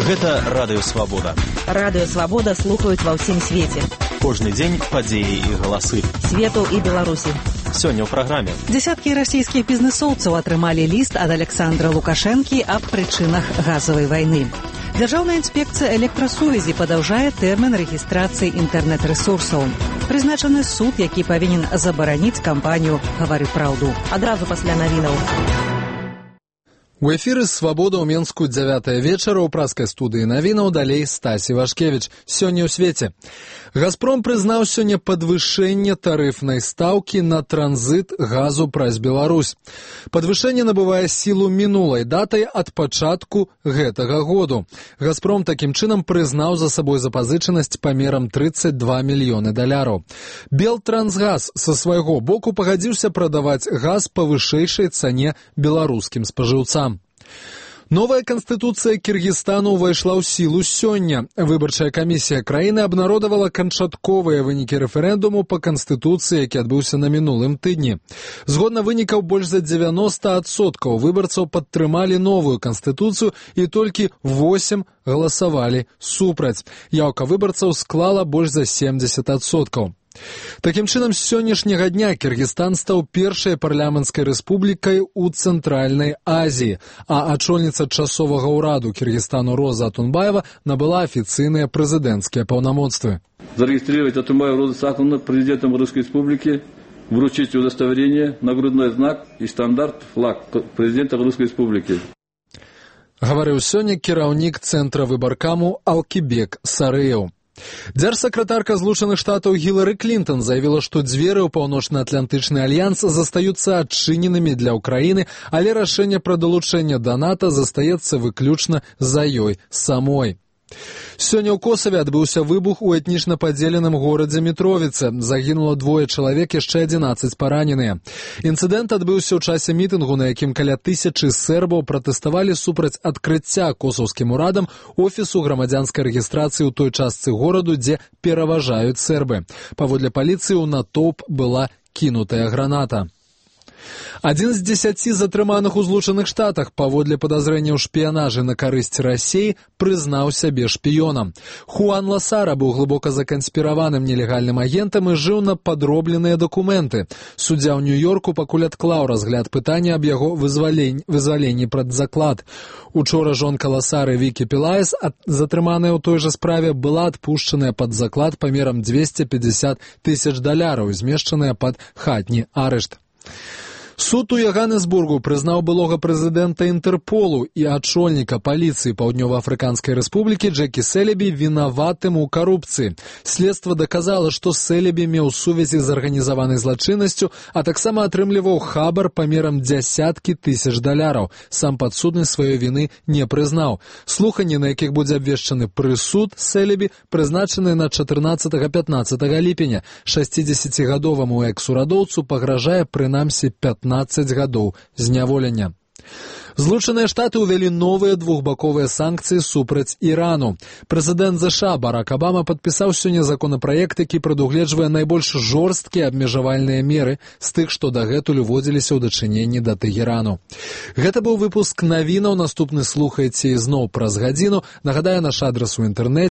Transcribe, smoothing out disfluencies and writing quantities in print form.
Гэта Радыё Свабода. Радыё Свабода слухаюць ва ўсім свеце. Кожны дзень падзеі і галасы. Свету і Беларусі. Сёння ў праграме. Дзесяткі расійскіх бізнесоўцаў атрымалі ліст ад Александра Лукашэнкі аб прычынах газавай вайны. Дзяржаўная інспекцыя электрасувязі падаўжае тэрмін рэгістрацыі інтэрнэт-рэсурсаў. Прызначаны суд, які павінен забараніць кампанію «Гавары праўду». Адразу пасля навінаў. У эфіры «Свабода» ў Менску 9 вечара ў праскай студыі навінаў, далей Стасі Вашкевіч. Сёння ў свеце. «Газпром» прызнаў сёння падвышэнне тарыфнай стаўкі на транзіт газу праз Беларусь. Падвышэнне набывае сілу мінулай датай ад пачатку гэтага году. «Газпром» такім чынам прызнаў за сабой запазычанасць памерам $32 мільёны. «Белтрансгаз» са свайго боку пагадзіўся прадаваць газ па вышэйшай цане беларускім спажыўцам. Новая канстытуцыя Кіргізстану ўвайшла ў сілу сёння. Выбарчая камісія краіны абнародавала канчатковыя вынікі рэферэндуму па канстытуцыі, які адбыўся на мінулым тыдні. Згодна вынікаў, больш за 90% выбарцаў падтрымалі новую канстытуцыю і толькі 8 галасавалі супраць. Яўка выбарцаў склала больш за 70%. Такім чынам, з сённяшняга дня Кіргізстан стаў першай парламенцкай рэспублікай у Цэнтральнай Азіі, а ачольніца часовага ўраду Кіргізстану Роза Атунбаева набыла афіцыйныя прэзідэнцкія паўнамоцтвы. Зарегистрировать Атунбаеву Розу Саковну президентом Русской Республики, вручить удостоверение, нагрудной знак и стандарт флаг президента Русской Республики. Гаварыў сёння кіраўнік цэнтра выбаркаму Алкібек Сарыеў. Дзяржсакратарка Злучаных Штатаў Гілары Клінтон заявіла, што дзверы ў Паўночна-Атлантычны альянс застаюцца адчыненымі для ўкраіны, але рашэнне пра далучэнне да НАТО застаецца выключна за ёй самой. Сёння ў Косаве адбыўся выбух у этнічна падзеленым горадзе Мітровіцы. Загінула 2 чалавек, яшчэ 11 параненыя. Інцыдэнт адбыўся ў часе мітынгу, на якім каля 1000 сербаў пратэставалі супраць адкрыцця косаўскім урадам офісу грамадзянскай рэгістрацыі ў той частцы гораду, дзе пераважаюць сербы. Паводле паліцыі ў натоўп была кінутая граната. 1 з 10 затрыманых у Злучаных Штатах паводле падазрэння ў шпіянажы на карысць Расіі прызнаў сябе шпіёнам. Хуан Ласара быў глыбока заканспіраваным нелегальным агентам і жыў на падробленыя дакументы. Суддзя ў Нью-Йорку пакуль адклаў разгляд пытання аб яго вызваленні пад заклад. Учора жонка Ласары Вікі Пілаес, затрыманая ў той жа справе, была адпушчаная пад заклад памерам $250,000, змешчаная пад хатні арышт. Суд у Яганесбургу прызнаў былога прэзідэнта Інтэрполу і ачольніка паліцыі Паўднёва-Афрыканскай рэспублікі Джекі Селебі вінаватым у карупцыі. Следства даказала, што Селебі меў сувязі з арганізаванай злачыннасцю, а таксама атрымліваў хабар памерам $10,000. Сам падсудны сваёй віны не прызнаў. Слуханні, на якіх будзе абвешчаны прысуд Селебі, прызначаны на 14-15 ліпеня. 60-гадоваму экс-урадоўцу пагражае прынамсі 15 гадоў зняволення. Злучаныя Штаты ўвялі новыя двухбаковыя санкцыі супраць Ірану. Прэзідэнт ЗША Барак Абама падпісаў сёння законапраект, які прадугледжвае найбольш жорсткія абмежавальныя меры з тых, што дагэтуль уводзіліся ў дачыненні да Тэгерану. Гэта быў выпуск навінаў. Наступны слухайце ізноў праз гадзіну. Нагадаю, наш адрас у інтэрнэце